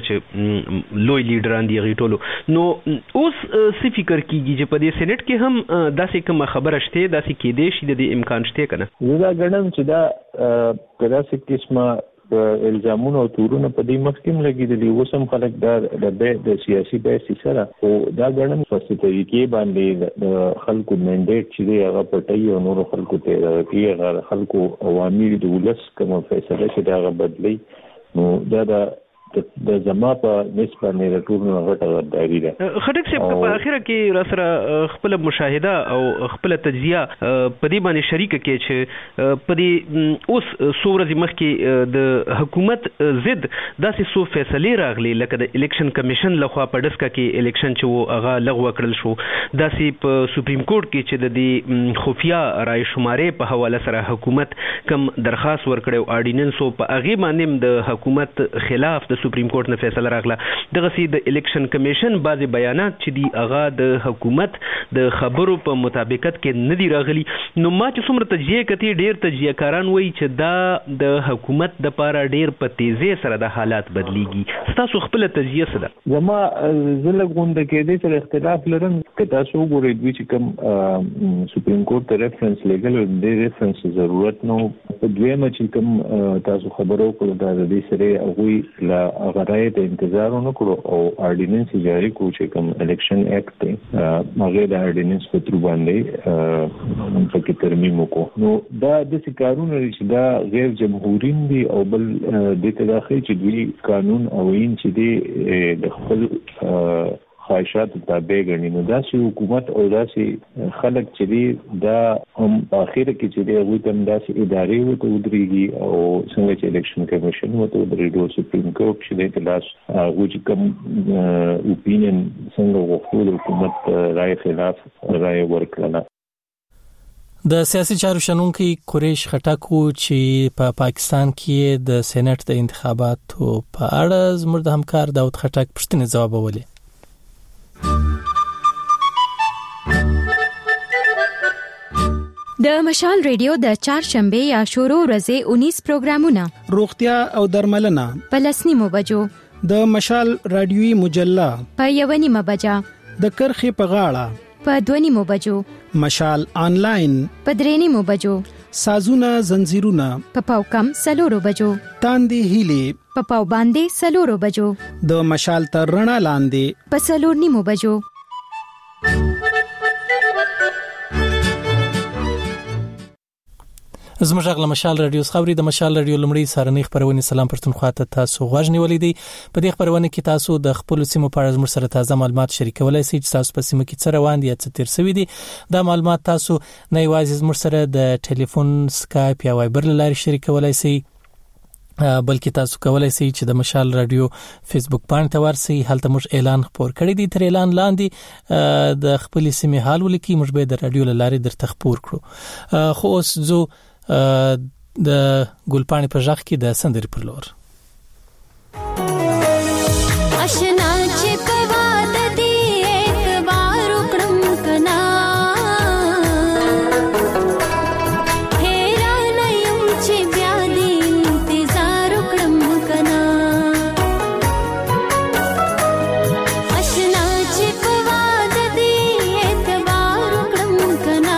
چې لوی لیډران دي غي ټولو. نو اوس څه فکر کیږي چې په دې سېنات کې هم داسې کوم خبره شته داسې کې دي چې د امکان شته کنه؟ زه غواړم چې دا کداسې قسمه الزامونه او تورونه په دې مخکې لګیدلي وسم خلک دا د سیاسي بحث سره او دا غواړم چې طریقې باندې خلکو منډیټ چې هغه پټي او نور خلکو ته راکې خلکو عوامي د ولس کوم فیصله چې دا بدلی نو دا دا د زما په نسبت نه رټورنه غټه غداري ده. خټک صاحب په اخره کې را سره خپل مشاهده او خپل تجزیه په دې باندې شریک کې چې په دې اوس سورزي مخ کې د حکومت ضد داسې سو فیصله راغلي لکه د الیکشن کمیشن لخوا په دسکه کې الیکشن چې وو هغه لغوه کړل شو داسې په سپریم کورټ کې چې د دې خفیا رائے شمارې په حواله سره حکومت کم درخواست ورکړو اورډیننس په هغه باندې د حکومت خلاف د سپریم کورټ نه فیصله راغله. دغه سي د الیکشن کمیشن بعضي بیانات چې دی هغه د حکومت د خبرو په مطابقت کې نه دی راغلي. نو ما چې څومره تجزیه کتي ډیر تجزیه کاران وایي چې دا د حکومت د پاره ډیر په تیزی سره د حالات بدليږي. تاسو خپل تجزیه څه ده؟ زما زله غونډه کې دې سره اختلاف لرم چې تاسو وګورئ دوی چې کوم سپریم کورټ ته ریفرنس لګل د ریفرنس ضرورت نو په دویمه چې کوم تاسو خبرو کول دا د دې سره هغه لا غراي ته انتظار ونکړو او اورډیننس جاری کو چې کوم الیکشن اکټ دی هغه د اورډیننس په تر باندې په کې ترمیم وکړو. نو دا د سکارونو چې دا غیر جمهورین دي او بل د تداخل چې دوی قانون او عین چې دی د خپل خواهشات تابع غني. نو داسې حکومت او داسې خلک چې دی دا هم په اخر کې چې دی هغه تم داسې ادارې وته ودرېږي او څنګه چې الیکشن کمیشن وته ودرېږي سپریم کورټ چې دی تلاش هغه چې کوم اوپینین څنګه وکړو حکومت رائے خلاف رائے ورکړه. د سیاسي چارو شنونکي قریش خټک چې په پا پاکستان کې د سېنات د انتخاباتو په اړه زموږ د همکار داود خټک پوښتنې ځواب ولې. د مشال ریډیو د چهارشنبه یا شورو ورځې انیس پروګرامونه روغتیا او درملنه په لسنیمو بجو، د مشال رادیوي مجله په یو نیمه بجه، د کرخې په غاړه په دوه نیمو بجو، مشال آنلاین په درې نیمو بجو، سازونه زنجیرونه په پاو کم سلورو بجو، تاندې هیلې په پاو باندې سلورو بجو، د مشال تر رڼا لاندې په سلور نیمو بجو. زموږ غږ مشال رادیو خبري د مشال رادیو لمړی سارنې خبرونه سلام پرتونخوا ته تاسو غوښنی ولیدي. په دې خبرونه کې تاسو د خپل سیمو په اړه زموږ سره تازه معلومات شریکولای شئ چې تاسو په سیمه کې څه روان دي څه تیر شوی دي. دا معلومات تاسو نه یوازې زموږ سره د ټلیفون، سکایپ یا وایبر لارې شریکولای شئ، بلکې تاسو کولای شئ چې د مشال رادیو فیسبوک باندې ته ورسئ. هلته موږ اعلان خبر کړی دی. تر اعلان لاندې د خپل سیمه حال ولیکي، موږ به د رادیو لارې درته خبر کړو. خو اوس زه د ګلپاڼې په ځخ کې د سندري پر لور آشنا چې په واده دی اعتبار وکړم کنا حیران یم چې بیا دې انتظار وکړم کنا آشنا چې په واده دی اعتبار وکړم کنا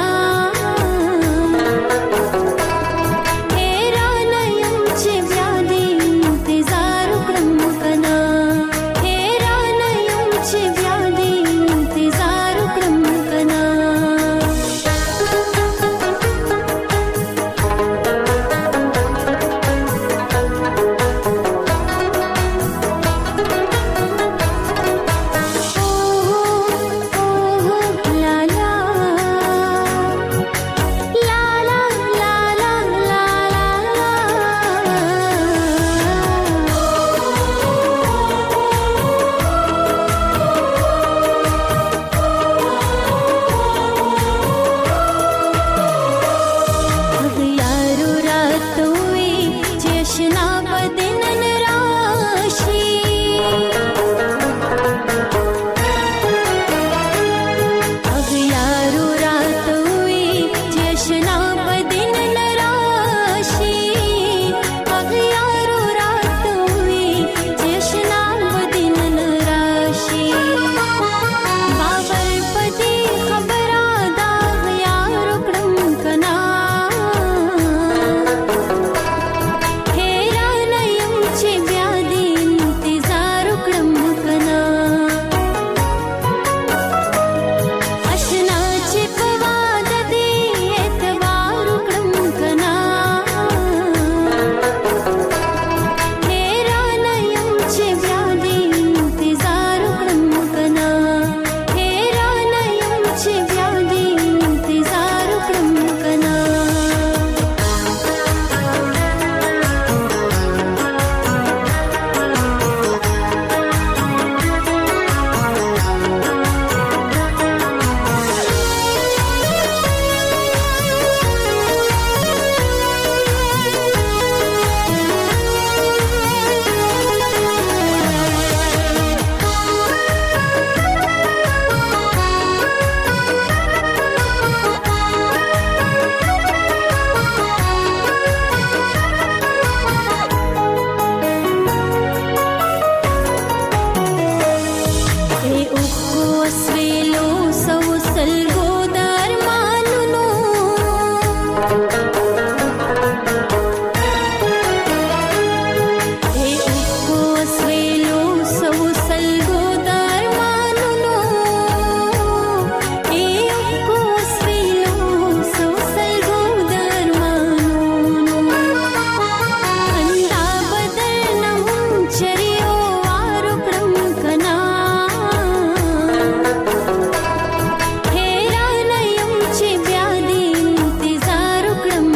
چې بیا دې انتظار وکړم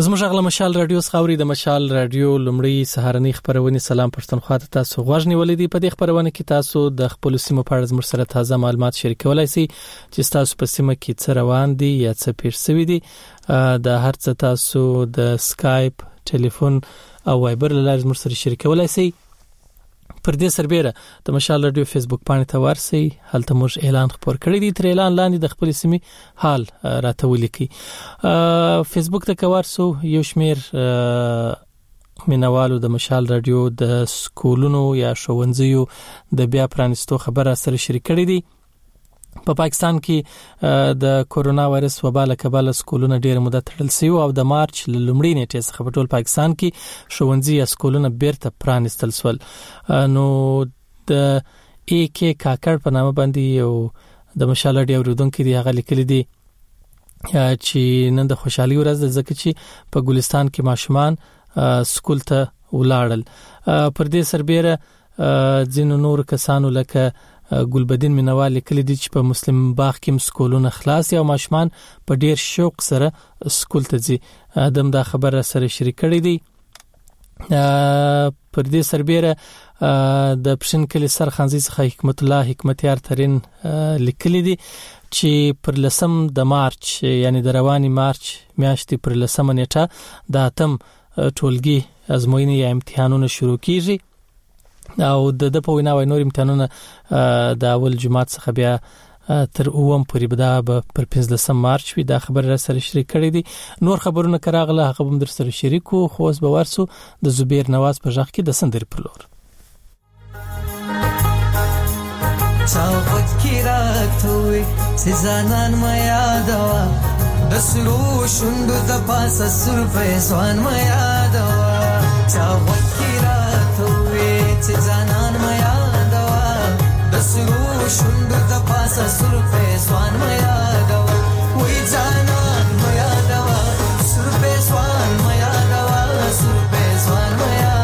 زموږ غل مشال رادیو خاوري د مشال رادیو لمړی سهارنی خبرونه سلام پښتونخوا ته تاسو غوښنی ولیدي په دې خبرونه کې تاسو د خپل سیمه په اړه زموږ سره تازه معلومات شریکولای شئ چې تاسو په سیمه کې څه روان دي یا څه پېښ شوی دي د هر څه تاسو د سکایپ ټلیفون او وایبر لارې زموږ سره شریکولای شئ پر دې سربېره د مشال رادیو فیسبوک باندې ته ورسئ هلته موږ اعلان خبر کړی دی تر اعلان لاندې د خپل سیمې حال راته ولیکي فیسبوک ته ورسو یو شمیر مینوالو د مشال رادیو د سکولونو یا ښوونځیو د بیا پرانستو خبره سره شریک کړی دی په پا پاکستان کې د کورونا وایرس وبا له کبله سکولونه ډېر مدت تړل شوي او د مارچ لومړۍ نیټې څخه په ټول پاکستان کې ښوونځي یا سکولونه بیرته پرانستل شول نو د ای کې کاکړ په نامه باندې یو د مشال رادیو اوریدونکو دی هغه لیکلي دي چې نن د خوشحالي ورځ ده ځکه چې په ګلستان کې ماشومان سکول ته ولاړل پر دې سربېره ځینو نور کسانو لکه ګلبدین مینوال لیکلي دي چې په مسلم باغ کې سکولونه خلاص او ماشومان په ډیر شوق سره سکول ته ځي ادم دا خبره سره شریک کړي دي پر دې سربېره د پښین کلی سرخانزي څخه حکمت الله حکمتیار ترين لیکلي دي چې پر لسم د مارچ یعنی د رواني مارچ میاشتې پر لسم نیټه د اتم ټولګي ازموینې یا امتحانونه شروع کیږي او د د په وینا وای نور امتحانونه د اول جمعه څخه بیا تر اوم پورې به پر پنځلسم مارچ وي دا خبر را سره شریک کړی دي نور خبرونه کراغله هغه هم در سره شریکو خو اوس به ورسو د زبیر نواز په ځخ کې د سندري پر لور چاوت کی راتوي سزانان ما یادوا د سلو شوند د پاسه سر فیضان ما یادوا چاوت کی راتوي سزانان ما یادوا د سلو شوند د پاسه سر فیضان ما یادوا وای جانان ما یادوا سر فیضان ما یادوا سر فیضان ما یادوا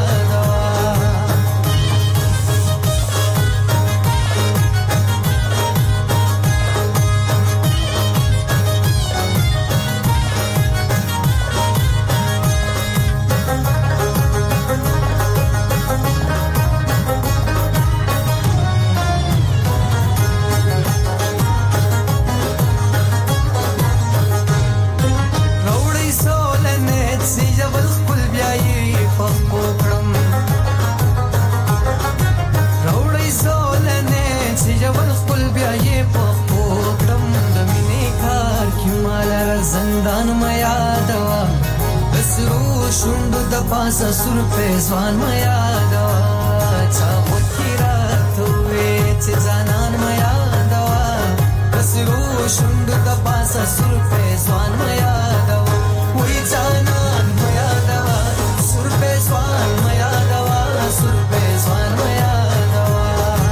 پاسا سر پیزوان ما یادوا چاوت کی رات ہوئے چزانان ما یادوا بسرو شند دا پاسا سر پیزوان ما یادوا وی جانان ما یادوا سر پیزوان ما یادوا سر پیزوان ما یادوا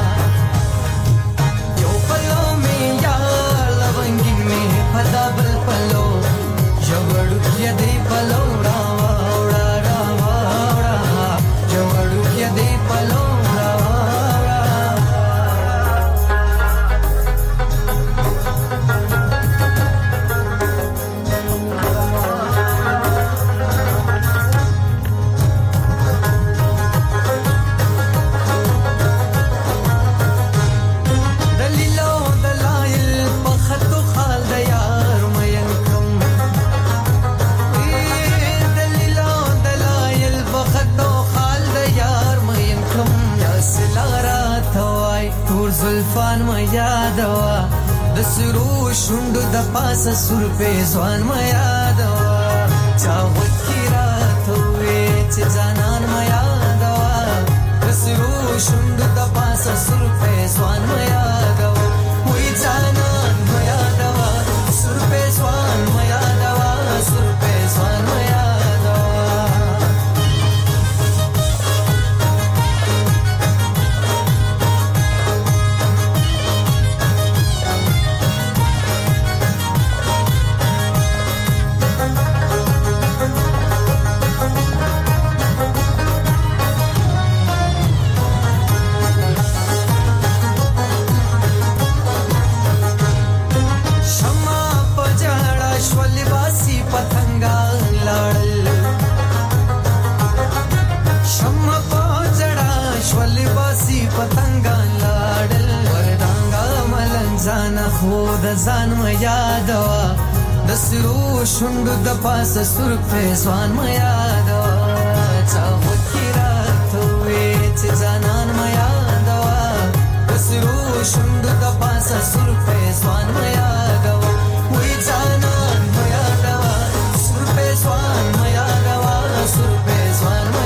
یو پلو میں یا لونگی میں پدا بل پلو جوڑ کیا دی پلو راوا زلفان ما یادوا د سرو شوند د پاسه سر پیزوان ما یادوا چاوت کی رات ہوئے چزانان ما یادوا د سرو شوند د پاسه سر پیزوان ما یادوا وی جانان ما یادوا سر پیزوان ما یادوا سر پیزوان ما یادوا ځان خو د ځان ما یادوا د سرو شوندو د پاسه سر په ځوان ما یادوا چا وکړه ته وې چې ځانان ما یادوا د سرو شوندو د پاسه سر په ځوان ما یادوا وې ځانان ما یادوا سر په ځوان ما یادوا سر په ځوان ما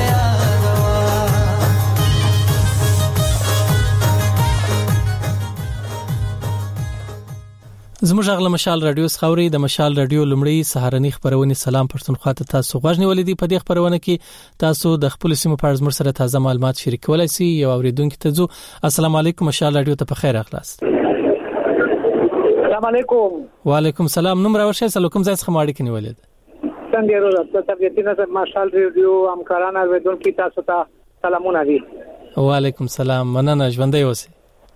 زموږ غل مشال رادیو خاوري د مشال رادیو لمړی سهارنی خبرونه سلام پښتونخوا ته تاسو غوښنی ولې دی په دې خبرونه کې تاسو د خپل سیمو په اړه سره تازه معلومات شریکولای شئ یو اوریدونکو ته ځو السلام علیکم مشال رادیو ته په خیر اخلاص السلام علیکم وعلیکم السلام نوم راوښه سلام ځای څخه ماړی کني ولید څنګه روزه تاسو د مشال رادیو همکارانو اوریدونکو تاسو ته سلامونه دي وعلیکم السلام مننه ژوندۍ اوسئ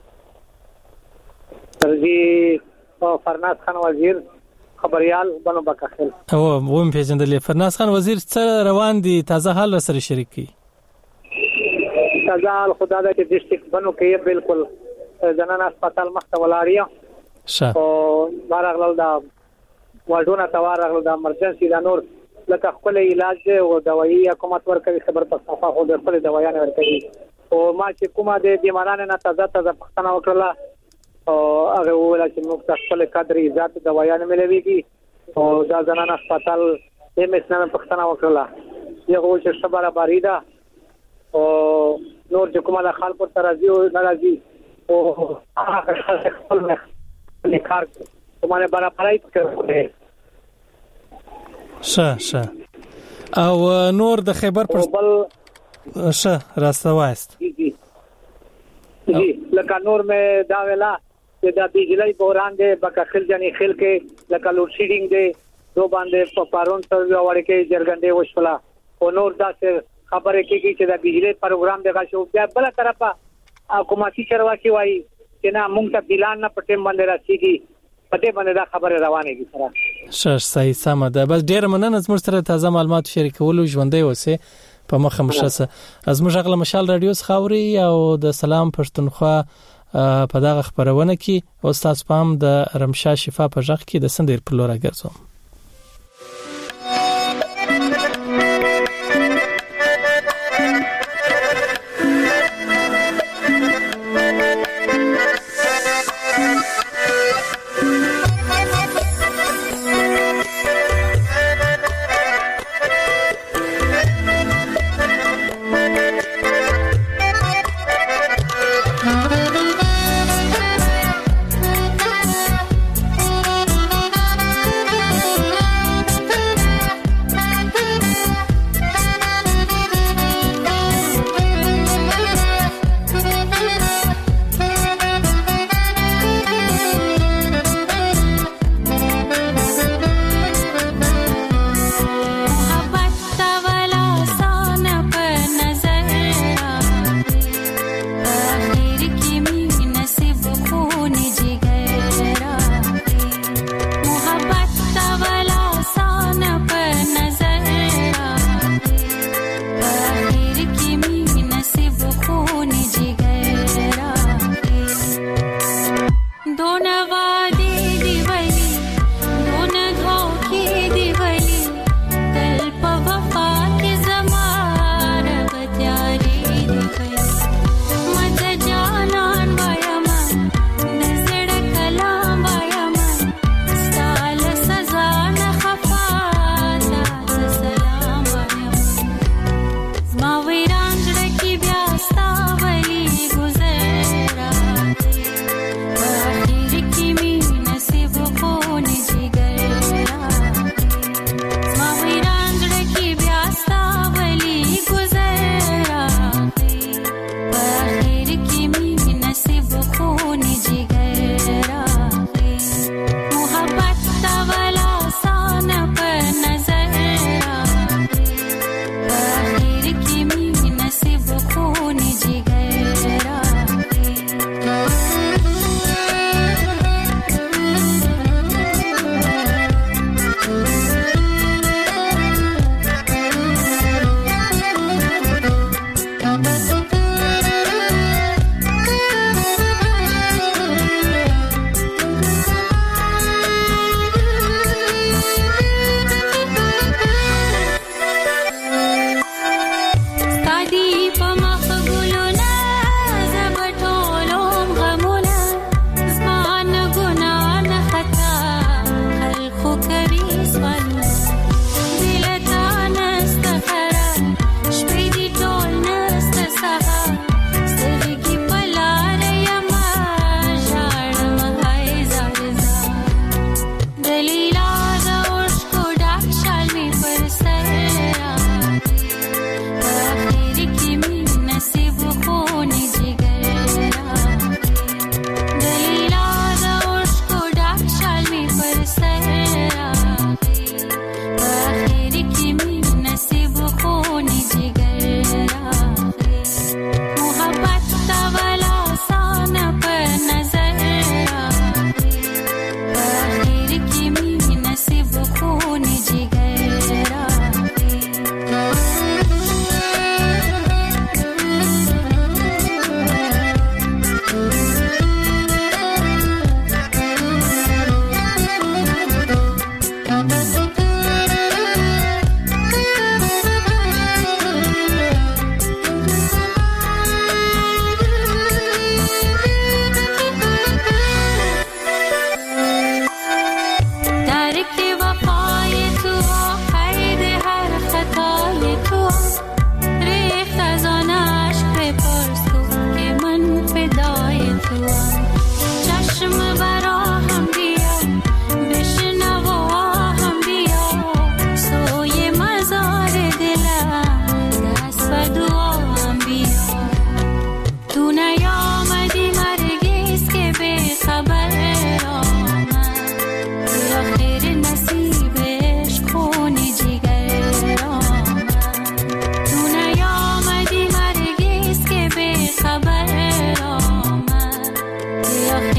ترجی او فرناز خان وزیر خبريال بنو بکخل او ووم پیژندلې فرناز خان وزیر څه روان دي تازه حال سره شریک کی تازه حال خدای دې ډیسټریکټ بنو کې بالکل جنان هسپتال مخته ولاړیا شه او بارغلل دا وډونه توارغلل دا امرجنسي دا نور لکه خپل علاج او دوايي حکومت ورکړي خبر په صفه خو د خپل دوايانه ورکړي او ما چې کومه د بیمارانو نه تازه تازه پښتنه وکړه او هغه ولا چې موږ خپل قدرې ذات دوايانه ملويږي او دا زنانه هسپتال هم اسنه پښتنه وکړه یو چې خبره باریدا او نور چې کومه خال پر ترازی او ناراضي او هغه خپل کار کومه برابرای کوي شه شه او نور د خیبر پر شه راسته وایست جی لکه نور مې دا ویلا چې دا بجلی بوران دی بکخل جنې خل کې لکه لوډ شیډینګ دی دو باندې په پارون سره وړ کې جرګندې وشولا او نور دا خبره کوي چې دا بجلی پروګرام دغه شو بیا بل طرفه حکومتي چرواکي وایي چې نه مونږ ته بلان نه پټم باندې راځي پټه باندې دا خبره روانه دي سره شه صحیح سم ده بس ډیر مننه زموږ سره تازه معلومات شریکول ژوندۍ اوسه په مخه مشسه از موږ غل مشال رادیو خاوري او د سلام پښتونخوا په دغه خبرونه کې استاد پام د رمشا شفا په ځخ کې د سندیر پر لور راګرځم Thank you.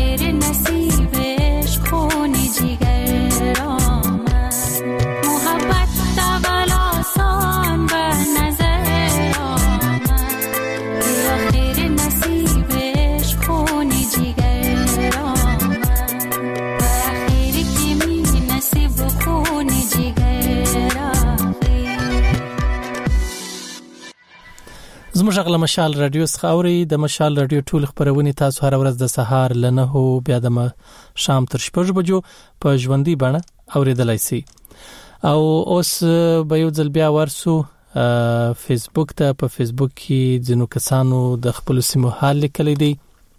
زموږ غل مشال رادیو څخاوري د مشال رادیو ټول خبرونه تاسو هر ورځ د سهار لنه بیا د شام تر شپږ بجو په ژوندۍ باندې اوریدلای شئ. او اوس به یو ځل بیا ورسو فیسبوک ته. په فیسبوک کې ځینو کسانو د خپل سیمو حال لیکلی دی.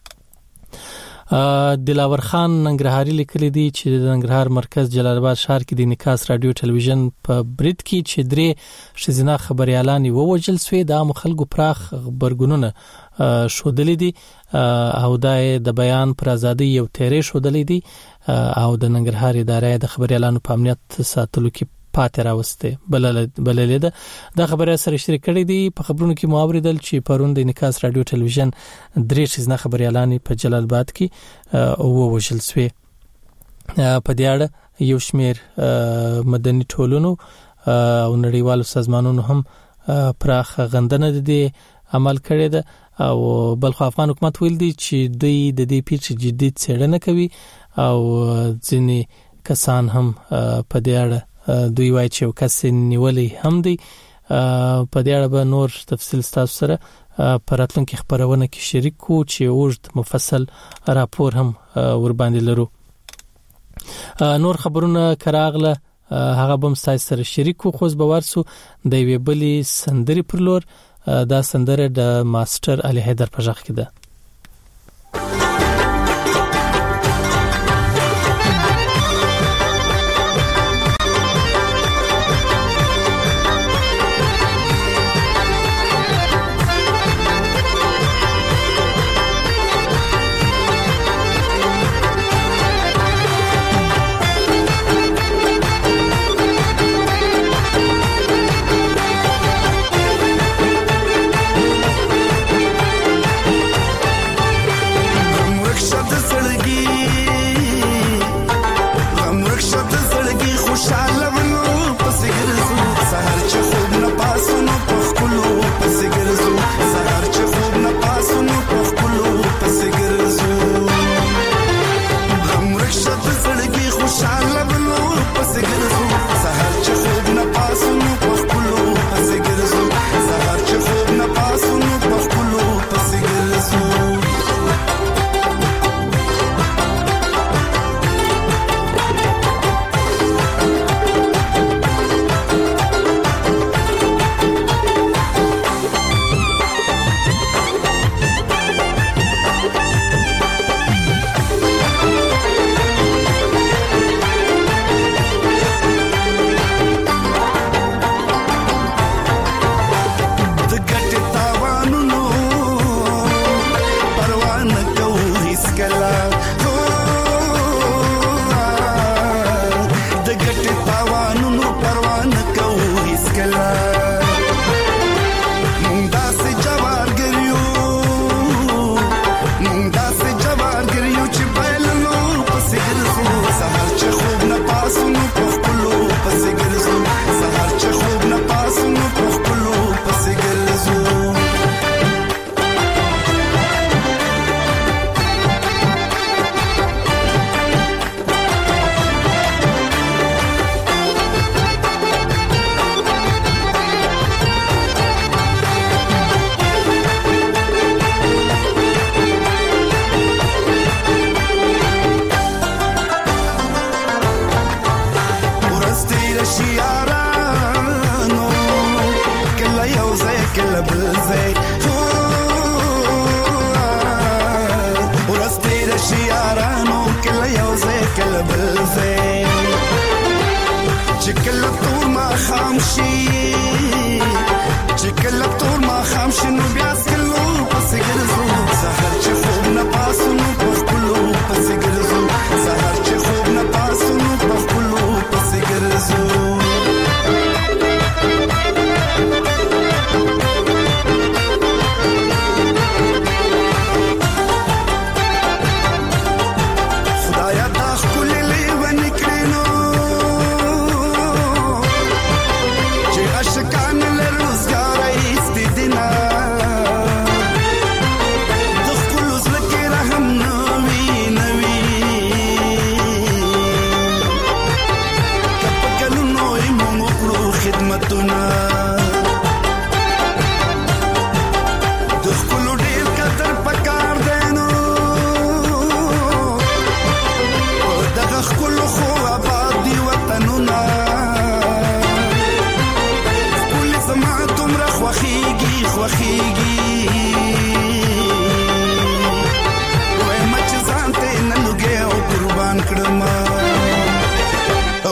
دلاور خان ننګرهاري لیکلی دی چې د ننګرهار مرکز جلال آباد ښار کې د نکاس رادیو ټلویزیون په برید کې چې درې شزینه خبريالان ووجل سوی د عام خلکو پراخ خبرګونونه شودلې دي او د بیان پر ازادي یو تیرې شودلې دي او د ننګرهار ادارې د خبريالانو په امنیت ساتلو کې پاتې راوسته بللې ده. دا خبره سره شریک کړې دي. په خبرونو کې مواوریدل چې پرون د نکاس رادیو ټلویزیون درې شزینه خبريالان په جلال آباد کې ووجل سوی. په دې اړه یو شمیر مدني ټولنو او نړیوالو سازمانونو هم پراخ غندنه دي عمل کړی ده او بلخو افغان حکومت ویل دي چې دوی د دې پیښې جدي څېړنه کوي او ځینې کسان هم په دې اړه دوی وایي چې یو کس نیولې هم دی. په دې اړه به نور تفصیل تاسو سره په راتلونکي خبرونه کې شریک کو چې اوږد مفصل راپور هم ور باندې لرو. نور خبرونه کراغله هغه به تاسو سره شریک کو. خو به ورسو د وی بلې سندري پر لور. دا سندره د ماستر علي حیدر په ژغ کې ده.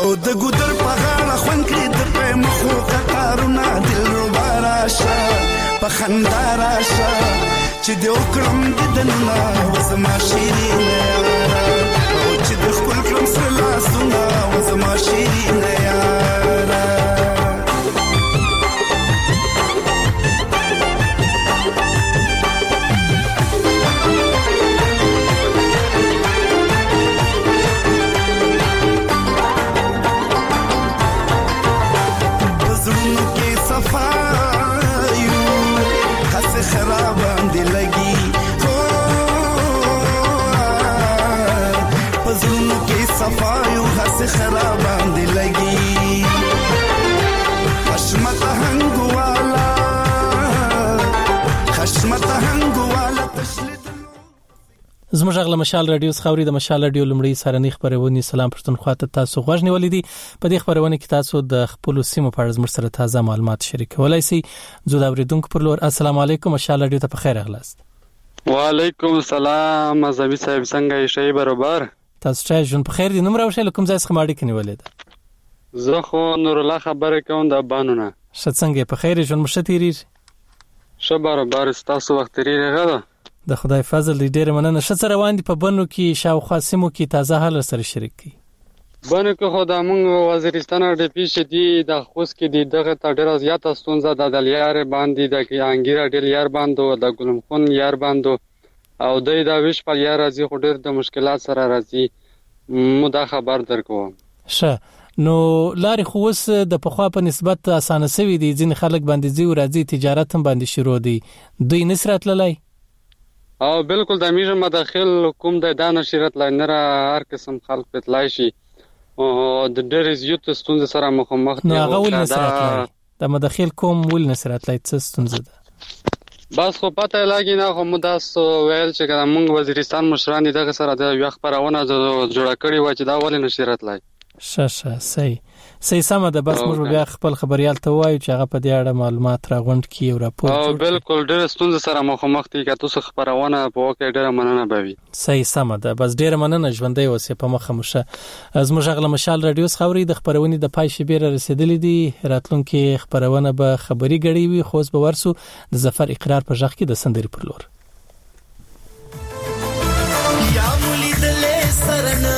او د ګودر په غاړه خوند کړي د په مخو قطارونه دلربا راشه په خندا راشه چې د وکړم د دننه وزما شیرینه یاره او چې د خپل کړم سره لاسونه وزما شیرینه یاره صفایو هسه خرابان دی لگی خشمت هنگوالا خشمت هنگوالا تشلید زموږ غل مشال رادیو خاوري د مشال رادیو لمړی سارنې خبرونه سلام پښتونخوا ته تاسو غوښ نیولې دي په دې خبرونه کې تاسو د خپل سیمو په اړه زموږ سره تازه معلومات شریکولای شئ زو دا اوریدونکو پر لور السلام علیکم مشال رادیو ته په خیر اغلاست وعلیکم السلام مزبي صاحب څنګه یې شي برابر تاسو چې جون په خیر دي نوم راوښه کوم ځای څخه ماړی کني ولید زه خو نور الله خبره کوم د بانونه ش څنګه په خیر جون مشتيري ش برابر تاسو وخت لري غدا د خدای فضل دې ډېر مننه ش سره وان دي په بنو کې شاوخوا سیمو کې تازه حال سره شریک کی بنو کې خو د مونږ وزیرستان د پیښ دي د خوست کې دي دغه ډېر زیات ستونزه د دلیار باندې د انګیر ډېر یار باندې د ګلم خون یار باندې او دای دا ویش په یار راځي خو ډېر د مشکلات سره راځي مو دا خبر درکوم شه نو لاري خو وس د پخوا په نسبت اسانه سوي دي ځین خلک باندې زی او راځي تجارت هم باندې شروع دي دوی نصرت لای او بالکل د میژه مداخل کوم د دانه شرط لاینره هر قسم خلک پتلای شي او د ډېر زیات ستونزې سره مخامخ دي نو هغه ول نصرت لای د مداخل کوم ول نصرت لای څه ستونزه ده بس خو پته لګی نه خو مداس ویل چې موږ وزیرستان مشران دغه سره د یو خبرونه جوړه کړی و چې دا ولې نشرت لای شه شه سي سي سم ده بس موږ بیا خپل خبريال ته وایو چې هغه په دې اړه معلومات راغونډ کړي او راپور او بالکل ډېر ستونزې سره مخامخ دي که تاسو خبرونه په وکړه ډېر مننه بوي سي سم ده بس ډېر مننه ژوندۍ اوسې په مخه مشه زموږ غل مشال رادیو خبري د خبرونې د پای شبيره رسیدلې دي راتلونکي خبرونه به خبري غړي وي خو به ورسو د ظفر اقرار په ځخ کې د سندري پر لور یا مولید له سرنه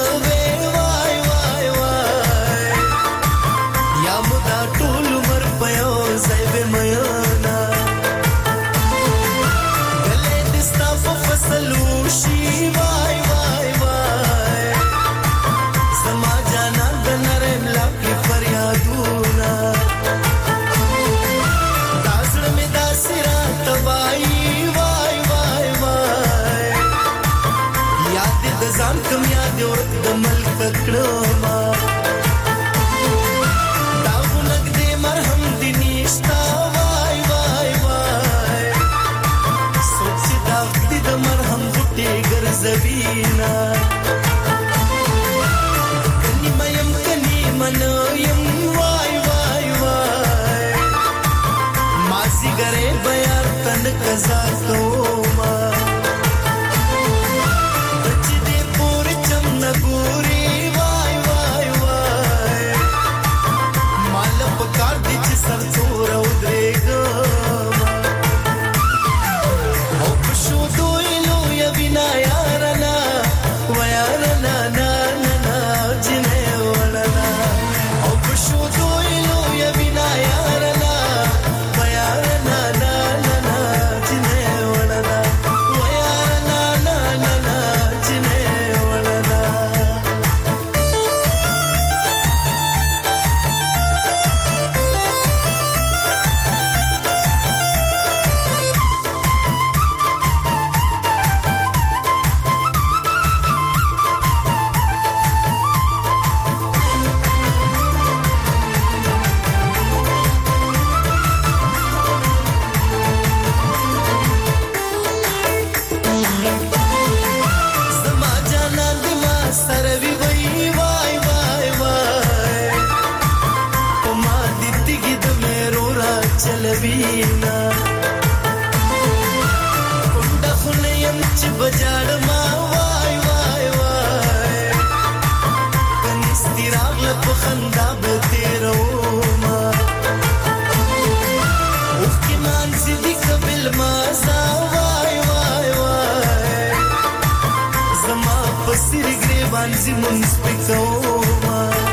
باندې مونږ پکوما